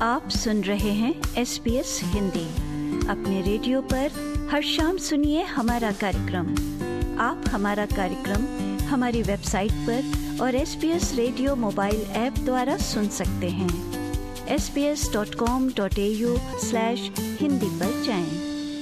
आप सुन रहे हैं SBS हिंदी। अपने रेडियो पर हर शाम सुनिए हमारा कार्यक्रम। आप हमारा कार्यक्रम हमारी वेबसाइट पर और SBS रेडियो मोबाइल ऐप द्वारा सुन सकते हैं। sbs.com.au/hindi पर जाएं।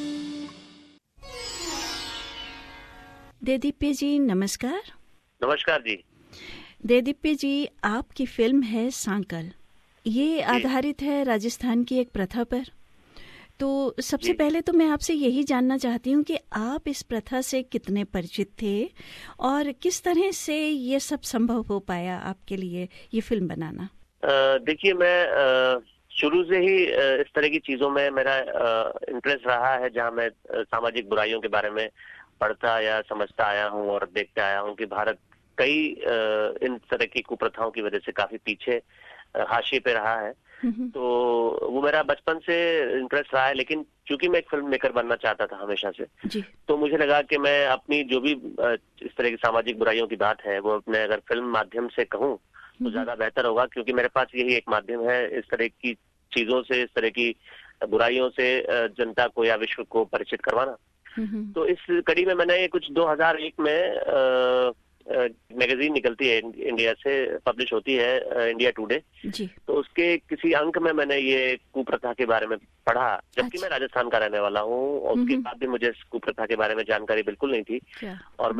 देदीप्य जी नमस्कार। नमस्कार जी। देदीप्य जी, आपकी फिल्म है सांकल। ये आधारित है राजस्थान की एक प्रथा पर। तो सबसे पहले तो मैं आपसे यही जानना चाहती हूँ कि आप इस प्रथा से कितने परिचित थे और किस तरह से ये सब संभव हो पाया आपके लिए ये फिल्म बनाना। देखिए, मैं शुरू से ही इस तरह की चीजों में मेरा इंटरेस्ट रहा है, जहाँ मैं सामाजिक बुराइयों के बारे में पढ़ता या समझता आया हूँ और देखते आया हूँ कि भारत कई इन तरह की कुप्रथाओं की वजह से काफी पीछे हाशिए पे रहा है। तो वो मेरा बचपन से इंटरेस्ट रहा है, लेकिन चूंकि मैं एक फिल्म मेकर बनना चाहता था हमेशा से जी। तो मुझे लगा कि मैं अपनी जो भी इस तरह की सामाजिक बुराइयों की बात है वो अपने अगर फिल्म माध्यम से कहूँ तो ज्यादा बेहतर होगा, क्योंकि मेरे पास यही एक माध्यम है इस तरह की चीजों से, इस तरह की बुराइयों से जनता को या विश्व को परिचित करवाना। तो इस कड़ी में मैंने ये कुछ 2001 में मैगजीन निकलती है इंडिया से, पब्लिश होती है इंडिया टुडे जी। तो उसके किसी अंक में मैंने ये कुप्रथा के बारे में पढ़ा, जबकि मैं राजस्थान का रहने वाला हूँ और उसके बाद भी मुझे इस कुप्रथा के बारे में जानकारी बिल्कुल नहीं थी। और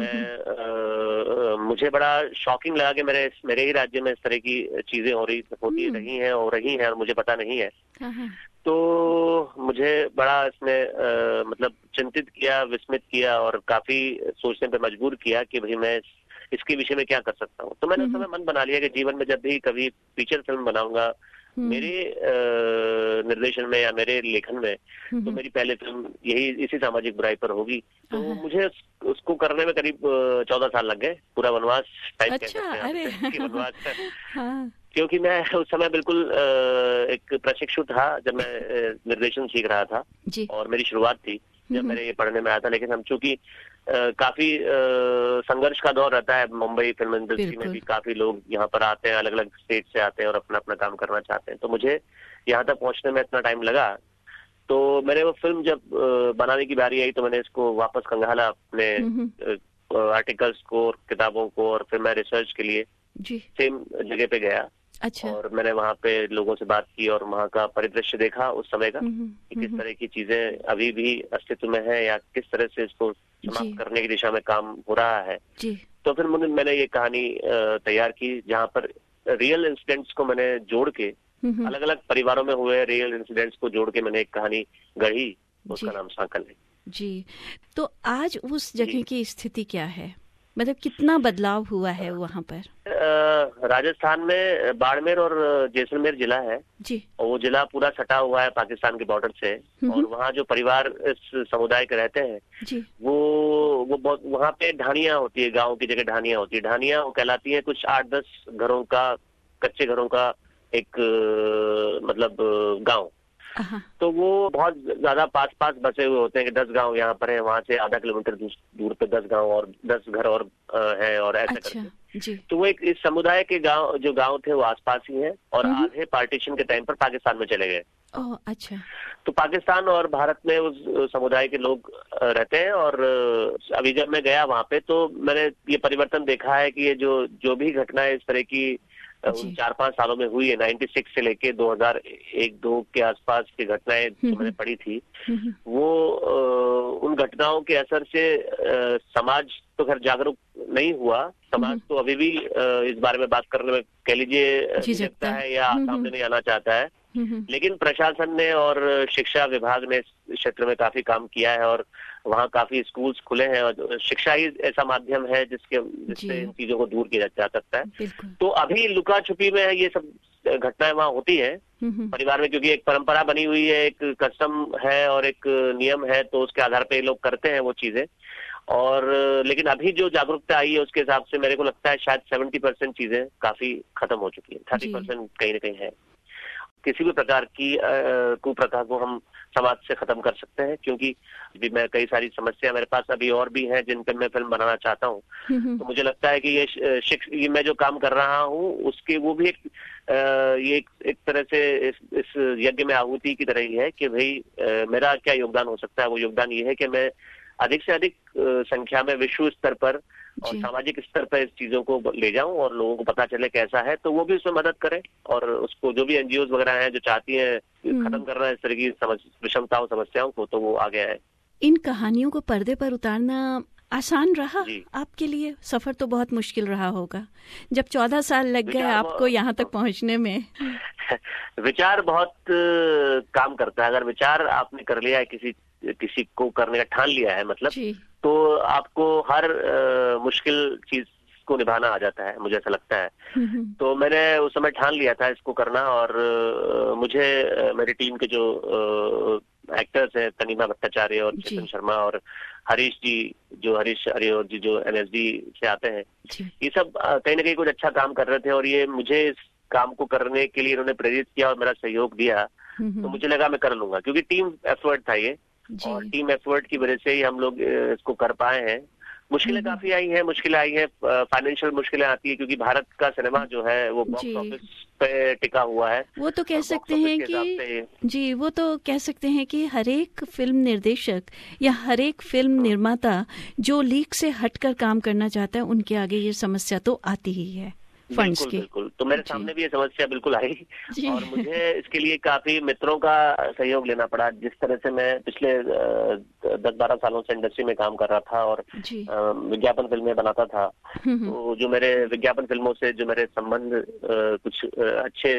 मुझे बड़ा शॉकिंग लगा कि मेरे ही राज्य में इस तरह की चीजें होती रही हैं और मुझे पता नहीं है। तो मुझे बड़ा इसमें मतलब चिंतित किया, विस्मित किया और काफी सोचने पे मजबूर किया कि भाई मैं इसके विषय में क्या कर सकता हूँ। तो मैंने उस समय मन बना लिया कि जीवन में जब भी कभी फीचर फिल्म बनाऊंगा मेरे निर्देशन में या मेरे लेखन में, तो मेरी पहले फिल्म इसी सामाजिक बुराई पर होगी। तो मुझे उसको करने में करीब 14 साल लग गए, पूरा वनवास टाइप कह सकते हैं वनवास। क्योंकि मैं उस समय बिल्कुल एक प्रशिक्षु था जब मैं निर्देशन सीख रहा था और मेरी शुरुआत थी जब मेरे ये पढ़ने में आया था। लेकिन हम चूंकि काफी संघर्ष का दौर रहता है, मुंबई फिल्म इंडस्ट्री में भी काफी लोग यहाँ पर आते हैं, अलग अलग स्टेट से आते हैं और अपना अपना काम करना चाहते हैं। तो मुझे यहाँ तक पहुँचने में इतना टाइम लगा। तो मैंने वो फिल्म जब बनाने की बारी आई तो मैंने इसको वापस खंगाला अपने आर्टिकल्स को और किताबों को, और फिर मैं रिसर्च के लिए सेम जगह पे गया। अच्छा। और मैंने वहाँ पे लोगों से बात की और वहाँ का परिदृश्य देखा उस समय का कि किस तरह की चीजें अभी भी अस्तित्व में है या किस तरह से इसको समाप्त करने की दिशा में काम हो रहा है। तो फिर मैंने ये कहानी तैयार की, जहाँ पर रियल इंसिडेंट्स को मैंने जोड़ के अलग अलग परिवारों में हुए रियल इंसिडेंट्स को जोड़ के मैंने एक कहानी गढ़ी, उसका नाम सांकल है जी। तो आज उस जगह की स्थिति क्या है, मतलब कितना बदलाव हुआ है वहाँ पर? राजस्थान में बाड़मेर और जैसलमेर जिला है जी। और वो जिला पूरा सटा हुआ है पाकिस्तान के बॉर्डर से। और वहाँ जो परिवार इस समुदाय के रहते हैं जी। वो बहुत, वहाँ पे ढानियाँ होती है, गांव की जगह ढानियाँ होती है। ढानियाँ वो कहलाती है कुछ 8-10 घरों का, कच्चे घरों का एक मतलब गाँव। तो वो बहुत ज्यादा पास बसे हुए होते हैं कि 10 गांव यहाँ पर है, वहां से आधा किलोमीटर दूर पे 10 गांव और 10 घर और है और ऐसा करके। तो वो एक इस समुदाय के जो गांव थे वो आसपास ही हैं और आधे पार्टीशन के टाइम पर पाकिस्तान में चले गए। अच्छा। तो पाकिस्तान और भारत में उस समुदाय के लोग रहते हैं। और अभी जब मैं गया वहां पे तो मैंने ये परिवर्तन देखा है कि ये जो भी घटनाएं इस तरह की उन 4-5 सालों में हुई है, 96 से लेके 2001-2 के आसपास की घटनाएं जो मैंने पढ़ी थी, वो उन घटनाओं के असर से समाज तो खैर जागरूक नहीं हुआ। समाज तो अभी भी इस बारे में बात करने में कह लीजिए झिझकता है या सामने नहीं आना चाहता है। लेकिन प्रशासन ने और शिक्षा विभाग ने इस क्षेत्र में काफी काम किया है और वहाँ काफी स्कूल्स खुले हैं और शिक्षा ही ऐसा माध्यम है जिससे इन चीजों को दूर किया जा सकता है। तो अभी लुका छुपी में ये सब घटनाएं वहाँ होती है परिवार में, क्योंकि एक परंपरा बनी हुई है, एक कस्टम है और एक नियम है, तो उसके आधार पे लोग करते हैं वो चीजें। और लेकिन अभी जो जागरूकता आई है उसके हिसाब से मेरे को लगता है शायद 70% चीजें काफी खत्म हो चुकी है, 30% कहीं ना कहीं है। किसी भी प्रकार की कुप्रथा को हम समाज से खत्म कर सकते हैं, क्योंकि भी मैं कई सारी समस्या मेरे पास अभी और भी हैं जिन पर मैं फिल्म बनाना चाहता हूँ। तो मुझे लगता है कि ये मैं जो काम कर रहा हूँ उसके वो भी एक ये एक तरह से इस यज्ञ में आहुति की तरह ही है कि भाई मेरा क्या योगदान हो सकता है। वो योगदान ये है कि मैं अधिक से अधिक संख्या में विश्व स्तर पर और सामाजिक स्तर पर इस चीजों को ले जाऊं और लोगों को पता चले कैसा है, तो वो भी उसमें मदद करें। और उसको जो भी एनजीओज वगैरह हैं जो चाहती हैं खत्म करना इस तरह की विषमताओं समस्याओं को, तो वो आगे आए। इन कहानियों को पर्दे पर उतारना आसान रहा आपके लिए? सफर तो बहुत मुश्किल रहा होगा जब 14 साल लग गए आपको यहाँ तक पहुँचने में। विचार बहुत काम करता है। अगर विचार आपने कर लिया है, किसी को करने का ठान लिया है मतलब, तो आपको हर मुश्किल चीज को निभाना आ जाता है, मुझे ऐसा लगता है। तो मैंने उस समय ठान लिया था इसको करना, और मुझे मेरी टीम के जो एक्टर्स हैं, तनीमा भट्टाचार्य और चेतन शर्मा और हरीश जी जो NSD से आते हैं, ये सब कहीं ना कहीं कुछ अच्छा काम कर रहे थे और ये मुझे इस काम को करने के लिए इन्होंने प्रेरित किया और मेरा सहयोग दिया। तो मुझे लगा मैं कर लूंगा, क्योंकि टीम एफर्ट था ये, और टीम एफर्ट की वजह से ही हम लोग इसको कर पाए हैं। मुश्किलें काफी आई हैं, फाइनेंशियल मुश्किलें आती है, क्योंकि भारत का सिनेमा जो है वो बॉक्स ऑफिस पे टिका हुआ है। वो तो कह सकते हैं कि वो तो कह सकते हैं कि हर एक फिल्म निर्देशक या हर एक फिल्म निर्माता जो लीक से हटकर काम करना चाहता है, उनके आगे ये समस्या तो आती ही है फंड्स की। बिल्कुल। तो मेरे सामने भी ये समस्या बिल्कुल आई, और मुझे इसके लिए काफी मित्रों का सहयोग लेना पड़ा। जिस तरह से मैं पिछले 10-12 सालों से इंडस्ट्री में काम कर रहा था और विज्ञापन फिल्में बनाता था, तो जो मेरे विज्ञापन फिल्मों से जो मेरे संबंध कुछ अच्छे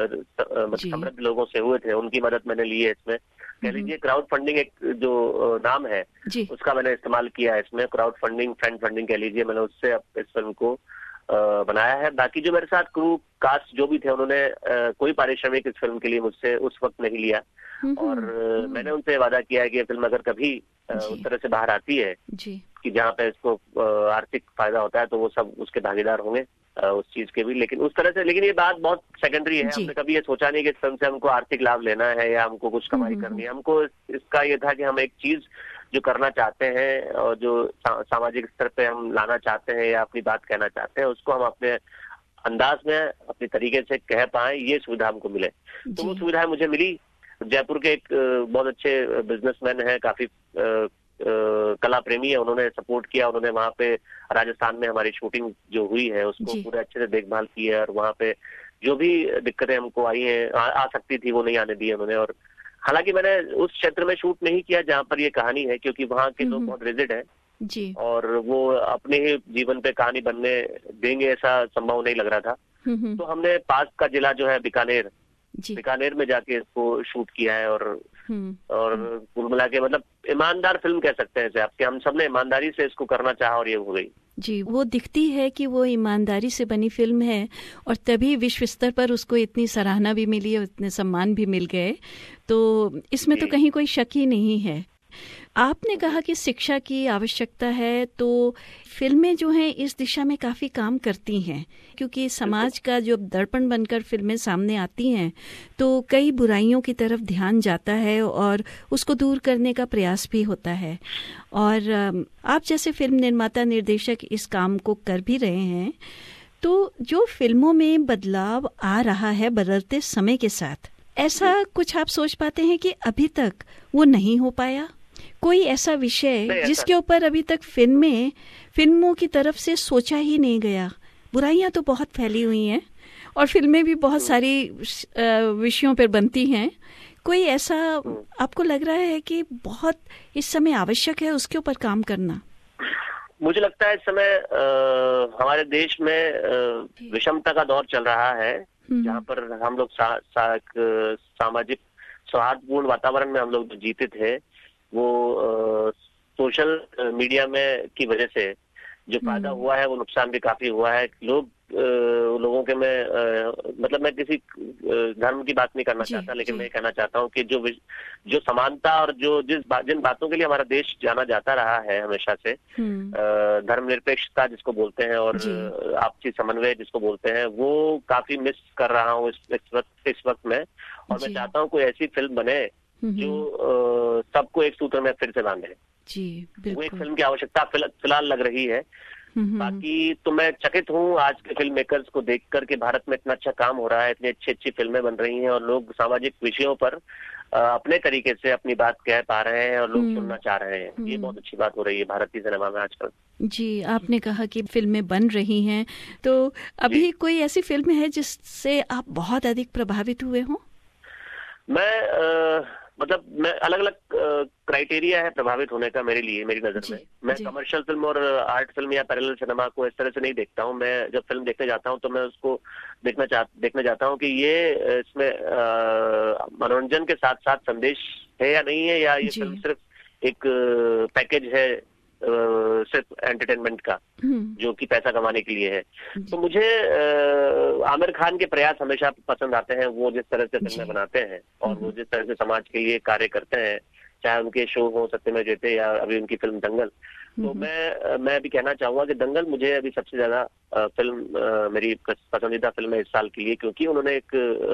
समृद्ध लोगों से हुए थे, उनकी मदद मैंने ली है इसमें। कह लीजिए क्राउड फंडिंग एक जो नाम है उसका मैंने इस्तेमाल किया है इसमें। क्राउड फंडिंग, फ्रेंड फंडिंग कह लीजिए, मैंने उससे इस फिल्म को बनाया है। बाकी जो मेरे साथ क्रू कास्ट जो भी थे, उन्होंने कोई पारिश्रमिक इस फिल्म के लिए मुझसे उस वक्त नहीं लिया, और मैंने उनसे वादा किया है कि ये फिल्म अगर कभी उस तरह से बाहर आती है कि जहाँ पे इसको आर्थिक फायदा होता है, तो वो सब उसके भागीदार होंगे उस चीज के भी। लेकिन उस तरह से, लेकिन ये बात बहुत सेकेंडरी है। हमने कभी ये सोचा नहीं कि इस फिल्म से हमको आर्थिक लाभ लेना है या हमको कुछ कमाई करनी है। हमको इसका ये था कि हम एक चीज जो करना चाहते हैं और जो सामाजिक स्तर पे हम लाना चाहते हैं या अपनी बात कहना चाहते हैं, उसको हम अपने अंदाज में अपने तरीके से कह पाए, ये सुविधा हमको मिले। तो वो सुविधा मुझे मिली। जयपुर के एक बहुत अच्छे बिजनेसमैन है, काफी कला प्रेमी है, उन्होंने सपोर्ट किया। उन्होंने वहाँ पे राजस्थान में हमारी शूटिंग जो हुई है उसको पूरे अच्छे से देखभाल की है, और वहाँ पे जो भी दिक्कतें हमको आई हैं, आ सकती थी, वो नहीं आने दी उन्होंने। और हालांकि मैंने उस क्षेत्र में शूट नहीं किया जहाँ पर ये कहानी है, क्योंकि वहाँ के लोग बहुत रिजिड हैं और वो अपने ही जीवन पे कहानी बनने देंगे ऐसा संभव नहीं लग रहा था। तो हमने पास का जिला जो है बीकानेर में जाके इसको शूट किया है, और कुल मिला के मतलब ईमानदार फिल्म कह सकते हैं इसे आपके। हम सबने ईमानदारी से इसको करना चाहा और ये हो गई। जी, वो दिखती है कि वो ईमानदारी से बनी फिल्म है, और तभी विश्व स्तर पर उसको इतनी सराहना भी मिली और इतने सम्मान भी मिल गए। तो इसमें तो कहीं कोई शक ही नहीं है। आपने कहा कि शिक्षा की आवश्यकता है, तो फिल्में जो हैं इस दिशा में काफ़ी काम करती हैं, क्योंकि समाज का जो दर्पण बनकर फिल्में सामने आती हैं तो कई बुराइयों की तरफ ध्यान जाता है और उसको दूर करने का प्रयास भी होता है। और आप जैसे फिल्म निर्माता निर्देशक इस काम को कर भी रहे हैं, तो जो फिल्मों में बदलाव आ रहा है बदलते समय के साथ, ऐसा कुछ आप सोच पाते हैं कि अभी तक वो नहीं हो पाया? कोई ऐसा विषय जिसके ऊपर अभी तक फिल्मों की तरफ से सोचा ही नहीं गया? बुराइयां तो बहुत फैली हुई हैं और फिल्में भी बहुत सारी विषयों पर बनती हैं। कोई ऐसा आपको लग रहा है कि बहुत इस समय आवश्यक है उसके ऊपर काम करना? मुझे लगता है इस समय हमारे देश में विषमता का दौर चल रहा है, जहाँ पर हम लोग सामाजिक सौहार्दपूर्ण वातावरण में हम लोग जीते थे, वो सोशल मीडिया में की वजह से जो फायदा हुआ है वो नुकसान भी काफी हुआ है। लोगों के में मतलब मैं किसी धर्म की बात नहीं करना चाहता, लेकिन मैं कहना चाहता हूँ कि जो समानता और जिन बातों के लिए हमारा देश जाना जाता रहा है हमेशा से, धर्मनिरपेक्षता जिसको बोलते हैं और आपसी समन्वय जिसको बोलते हैं, वो काफी मिस कर रहा हूँ इस वक्त में। और मैं चाहता हूँ कोई ऐसी फिल्म बने जो सबको एक सूत्र में फिर से बांधे। जी, बिल्कुल। वो एक फिल्म की आवश्यकता फिलहाल लग रही है। बाकी तो मैं चकित हूँ आज के फिल्म मेकर्स को देखकर कि भारत में इतना अच्छा काम हो रहा है, इतनी अच्छी अच्छी फिल्में बन रही हैं और लोग सामाजिक विषयों पर अपने तरीके से अपनी बात कह पा रहे हैं और लोग सुनना चाह रहे हैं। ये बहुत अच्छी बात हो रही है भारतीय सिनेमा में आजकल। जी, आपने कहा कि फिल्में बन रही हैं, तो अभी कोई ऐसी फिल्म है जिससे आप बहुत अधिक प्रभावित हुए हों? मैं अलग अलग क्राइटेरिया है प्रभावित होने का मेरे लिए, मेरी नजर में। मैं कमर्शियल फिल्म और आर्ट फिल्म या पैरेलल सिनेमा को इस तरह से नहीं देखता हूँ। मैं जब फिल्म देखने जाता हूँ तो मैं उसको देखना चाहता हूँ कि ये इसमें मनोरंजन के साथ साथ संदेश है या नहीं है, या ये फिल्म सिर्फ एक पैकेज है सिर्फ एंटरटेनमेंट का जो कि पैसा कमाने के लिए है। तो मुझे आमिर खान के प्रयास हमेशा पसंद आते हैं। वो जिस तरह से फिल्में बनाते हैं और वो जिस तरह से समाज के लिए कार्य करते हैं, चाहे उनके शो हो सत्यमेव जयते या अभी उनकी फिल्म दंगल। तो मैं अभी कहना चाहूंगा कि दंगल मुझे अभी सबसे ज्यादा फिल्म मेरी पसंदीदा फिल्म है इस साल के लिए, क्योंकि उन्होंने एक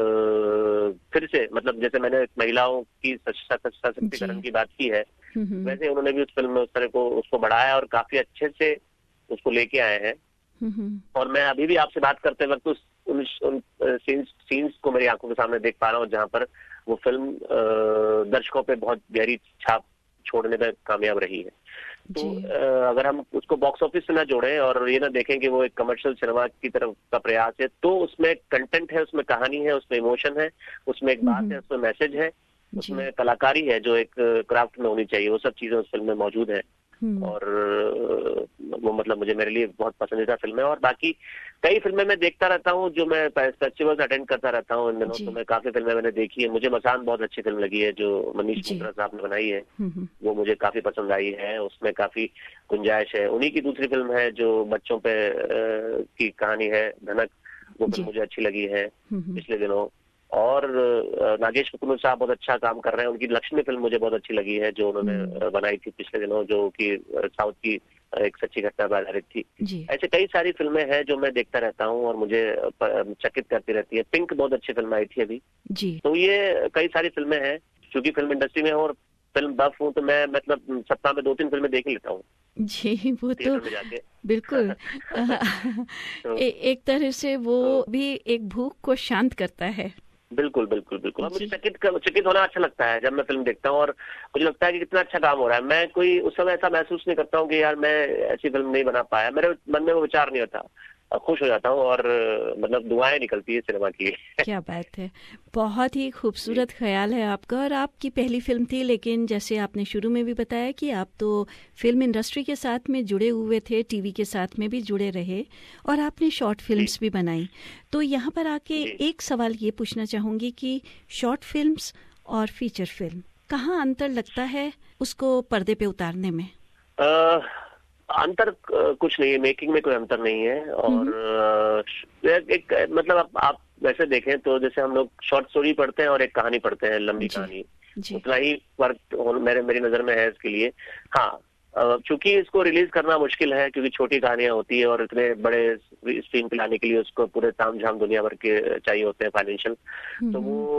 फिर से मतलब जैसे मैंने महिलाओं की सशक्तिकरण की बात की है, वैसे उन्होंने भी उस फिल्म में उस तरह को उसको बढ़ाया और काफी अच्छे से उसको लेके आए हैं। और मैं अभी भी आपसे बात करते वक्त उन सीन्स को मेरी आंखों के सामने देख पा रहा हूँ जहाँ पर वो फिल्म दर्शकों पे बहुत गहरी छाप छोड़ने में कामयाब रही है। तो अगर हम उसको बॉक्स ऑफिस से ना जोड़ें और ये ना देखें कि वो एक कमर्शियल सिनेमा की तरफ का प्रयास है, तो उसमें कंटेंट है, उसमें कहानी है, उसमें इमोशन है, उसमें एक बात है, उसमें मैसेज है, उसमें कलाकारी है जो एक क्राफ्ट में होनी चाहिए। वो सब चीजें उस फिल्म में मौजूद है और वो मतलब मुझे मेरे लिए बहुत पसंदीदा फिल्म है। और बाकी कई फिल्में मैं देखता रहता हूँ जो मैं फेस्टिवल्स अटेंड करता रहता हूँ इन दिनों। तो मैं काफी फिल्में मैंने देखी है। मुझे मसान बहुत अच्छी फिल्म लगी है जो मनीष मिश्रा साहब ने बनाई है, वो मुझे काफी पसंद आई है। उसमें काफी गुंजाइश है। उन्हीं की दूसरी फिल्म है जो बच्चों पे की कहानी है, धनक, वो फिल्म मुझे अच्छी लगी है पिछले दिनों। और नागेश कपूर साहब बहुत अच्छा काम कर रहे हैं। उनकी लक्ष्मी फिल्म मुझे बहुत अच्छी लगी है जो उन्होंने बनाई थी पिछले दिनों, जो कि साउथ की एक सच्ची घटना पर आधारित थी। ऐसे कई सारी फिल्में हैं जो मैं देखता रहता हूँ और मुझे चकित करती रहती है। पिंक बहुत अच्छी फिल्म आई थी अभी जी। तो ये कई सारी फिल्में हैं। क्योंकि फिल्म इंडस्ट्री में हूँ और फिल्म बफ हूँ तो मैं मतलब सप्ताह में 2-3 फिल्में देख लेता हूँ जी। वो तो बिल्कुल एक तरह से वो भी एक भूख को शांत करता है। बिल्कुल बिल्कुल बिल्कुल। और मुझे चकित होना अच्छा लगता है जब मैं फिल्म देखता हूँ और मुझे लगता है कि कितना अच्छा काम हो रहा है। मैं कोई उस समय ऐसा महसूस नहीं करता हूँ कि यार मैं ऐसी फिल्म नहीं बना पाया। मेरे मन में वो विचार नहीं होता। खुश हो जाता हूँ और मतलब दुआएं निकलती है सिनेमा की। क्या बात है, बहुत ही खूबसूरत ख्याल है आपका। और आपकी पहली फिल्म थी, लेकिन जैसे आपने शुरू में भी बताया कि आप तो फिल्म इंडस्ट्री के साथ में जुड़े हुए थे, टीवी के साथ में भी जुड़े रहे और आपने शॉर्ट फिल्म्स भी बनाई। तो यहाँ पर आके एक सवाल ये पूछना चाहूंगी कि शॉर्ट फिल्म्स और फीचर फिल्म कहाँ अंतर लगता है उसको पर्दे पे उतारने में? अंतर कुछ नहीं है, मेकिंग में कोई अंतर नहीं है। और एक मतलब आप वैसे देखें तो जैसे हम लोग शॉर्ट स्टोरी पढ़ते हैं और एक कहानी पढ़ते हैं, लंबी कहानी, उतना ही फर्क मेरी नजर में है इसके लिए। हाँ, चूंकि इसको रिलीज करना मुश्किल है क्योंकि छोटी कहानियां होती है और इतने बड़े स्क्रीन पे लाने के लिए उसको पूरे ताम झाम दुनिया भर के चाहिए होते हैं फाइनेंशियल। तो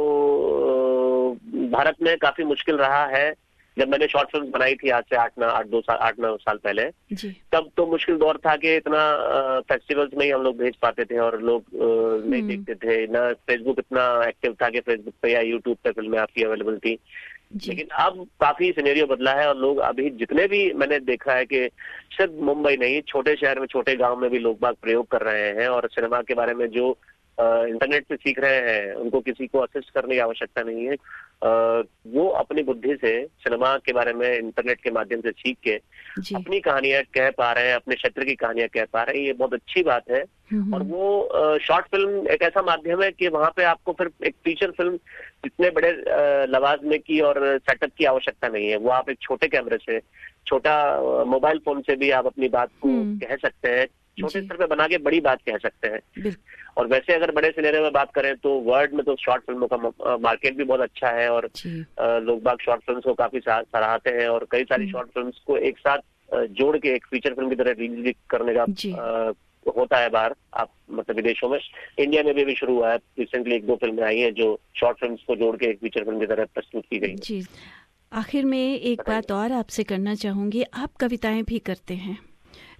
वो भारत में काफी मुश्किल रहा है। जब मैंने शॉर्ट फिल्म बनाई थी आज से 8-9 साल पहले, तब तो मुश्किल दौर था कि इतना फेस्टिवल्स में ही हम लोग भेज पाते थे और लोग नहीं देखते थे। ना फेसबुक इतना एक्टिव था कि फेसबुक पे या यूट्यूब पे फिल्में आपकी अवेलेबल थी। लेकिन अब काफी सिनेरियो बदला है और लोग अभी जितने भी मैंने देखा है कि सिर्फ मुंबई नहीं, छोटे शहर में, छोटे गांव में भी लोग बाग प्रयोग कर रहे हैं और सिनेमा के बारे में जो इंटरनेट से सीख रहे हैं, उनको किसी को असिस्ट करने की आवश्यकता नहीं है। वो अपनी बुद्धि से सिनेमा के बारे में इंटरनेट के माध्यम से सीख के अपनी कहानियां कह पा रहे हैं, अपने क्षेत्र की कहानियां कह पा रहे हैं। ये बहुत अच्छी बात है। और वो शॉर्ट फिल्म एक ऐसा माध्यम है कि वहां पे आपको फिर एक फीचर फिल्म इतने बड़े लवाजमे की और सेटअप की आवश्यकता नहीं है। वो आप एक छोटे कैमरे से, छोटा मोबाइल फोन से भी आप अपनी बात को कह सकते हैं, छोटे स्तर पे बना के बड़ी बात कह सकते हैं। और वैसे अगर बड़े सिनेरियो में बात करें तो वर्ल्ड में तो शॉर्ट फिल्मों का मार्केट भी बहुत अच्छा है और लोग बाग शॉर्ट फिल्म्स को काफी सराहते हैं और कई सारी शॉर्ट फिल्म्स को एक साथ जोड़ के एक फीचर फिल्म की तरह रिलीज करने का होता है बाहर, आप मतलब विदेशों में। इंडिया में भी शुरू हुआ है। रिसेंटली 1-2 फिल्में आई हैं जो शॉर्ट फिल्म्स को जोड़ के एक फीचर फिल्म की तरह प्रस्तुत की गई जी। आखिर में एक बात और आपसे करना चाहूंगी, आप कविताएं भी करते हैं,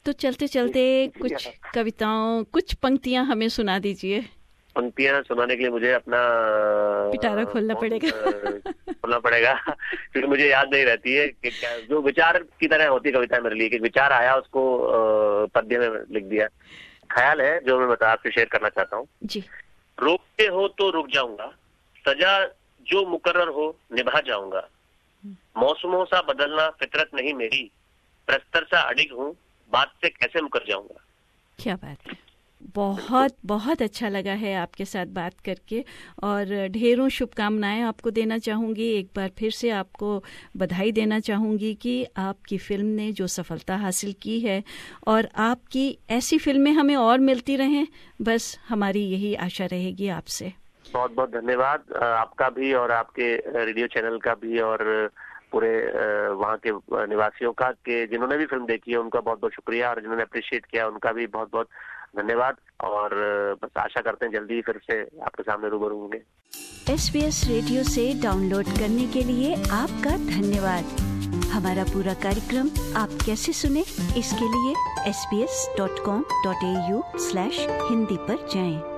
तो चलते चलते कुछ कविताओं, कुछ पंक्तियां हमें सुना दीजिए। पंक्तियां सुनाने के लिए मुझे अपना पिटारा खोलना पड़ेगा क्योंकि मुझे याद नहीं रहती है कि क्या, जो विचार की तरह होती कविता मेरे लिए, कि विचार आया उसको पद्य में लिख दिया। ख्याल है जो मैं आपसे शेयर करना चाहता हूँ जी। रोकते हो तो रुक जाऊंगा, सजा जो मुकर्रर हो निभा जाऊंगा, मौसमों सा बदलना फितरत नहीं मेरी, प्रस्तर सा अडिग हूँ बात से कैसे मुकर जाऊंगा। क्या बात है, बहुत बहुत अच्छा लगा है आपके साथ बात करके, और ढेरों शुभकामनाएं आपको देना चाहूँगी। एक बार फिर से आपको बधाई देना चाहूँगी कि आपकी फिल्म ने जो सफलता हासिल की है, और आपकी ऐसी फिल्में हमें और मिलती रहें, बस हमारी यही आशा रहेगी आपसे। बहुत बहुत धन्यवाद आपका भी और आपके रेडियो चैनल का भी, और पूरे वहाँ के निवासियों का, कि जिन्होंने भी फिल्म देखी है उनका बहुत बहुत शुक्रिया, और जिन्होंने अप्रिशिएट किया उनका भी बहुत बहुत धन्यवाद। और बस आशा करते हैं जल्दी फिर से आपके सामने रूबरू होंगे। SBS रेडियो से डाउनलोड करने के लिए आपका धन्यवाद। हमारा पूरा कार्यक्रम आप कैसे सुने, इसके लिए sbs.com.au/hindi पर जाएं।